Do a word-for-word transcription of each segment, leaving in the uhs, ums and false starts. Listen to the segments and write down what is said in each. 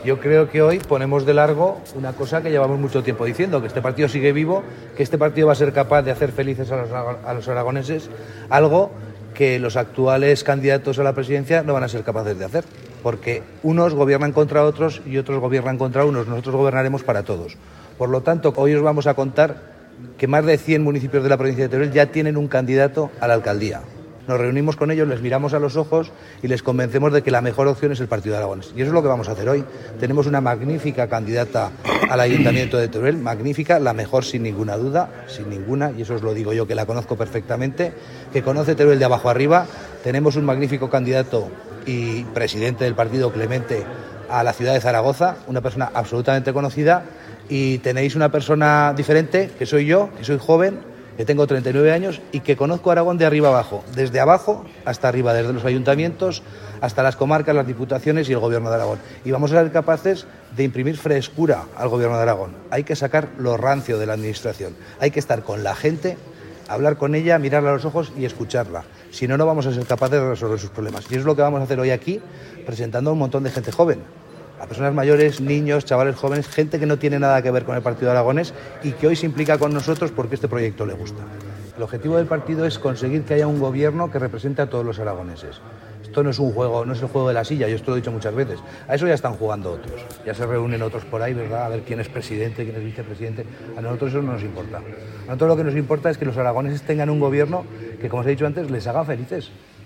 Yo creo que hoy ponemos de largo una cosa que llevamos mucho tiempo diciendo, que este partido sigue vivo, que este partido va a ser capaz de hacer felices a los, a los aragoneses, algo que los actuales candidatos a la presidencia no van a ser capaces de hacer, porque unos gobiernan contra otros y otros gobiernan contra unos, nosotros gobernaremos para todos. Por lo tanto, hoy os vamos a contar que más de cien municipios de la provincia de Teruel ya tienen un candidato a la alcaldía. Nos reunimos con ellos, les miramos a los ojos y les convencemos de que la mejor opción es el Partido de Aragones. Y eso es lo que vamos a hacer hoy. Tenemos una magnífica candidata al Ayuntamiento de Teruel, magnífica, la mejor sin ninguna duda, sin ninguna, y eso os lo digo yo que la conozco perfectamente, que conoce Teruel de abajo arriba. Tenemos un magnífico candidato y presidente del partido, Clemente, a la ciudad de Zaragoza, una persona absolutamente conocida, y tenéis una persona diferente, que soy yo, que soy joven, que tengo treinta y nueve años y que conozco Aragón de arriba abajo, desde abajo hasta arriba, desde los ayuntamientos hasta las comarcas, las diputaciones y el gobierno de Aragón. Y vamos a ser capaces de imprimir frescura al gobierno de Aragón. Hay que sacar lo rancio de la administración. Hay que estar con la gente, hablar con ella, mirarla a los ojos y escucharla. Si no, no vamos a ser capaces de resolver sus problemas. Y eso es lo que vamos a hacer hoy aquí, presentando a un montón de gente joven. A personas mayores, niños, chavales jóvenes, gente que no tiene nada que ver con el Partido Aragonés y que hoy se implica con nosotros porque este proyecto le gusta. El objetivo del partido es conseguir que haya un gobierno que represente a todos los aragoneses. Esto no es un juego, no es el juego de la silla, yo esto lo he dicho muchas veces. A eso ya están jugando otros. Ya se reúnen otros por ahí, ¿verdad? A ver quién es presidente, quién es vicepresidente. A nosotros eso no nos importa. A nosotros lo que nos importa es que los aragoneses tengan un gobierno que, como os he dicho antes, les haga felices.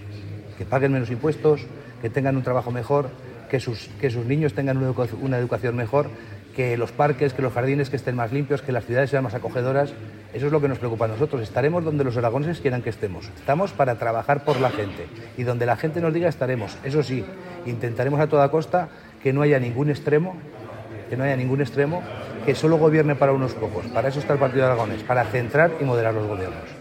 Que paguen menos impuestos, que tengan un trabajo mejor, que sus, que sus niños tengan una educación, una educación mejor, que los parques, que los jardines que estén más limpios, que las ciudades sean más acogedoras. Eso es lo que nos preocupa a nosotros. Estaremos donde los aragoneses quieran que estemos. Estamos para trabajar por la gente y donde la gente nos diga estaremos. Eso sí, intentaremos a toda costa que no haya ningún extremo, que no haya ningún extremo que solo gobierne para unos pocos. Para eso está el Partido Aragonés, para centrar y moderar los gobiernos.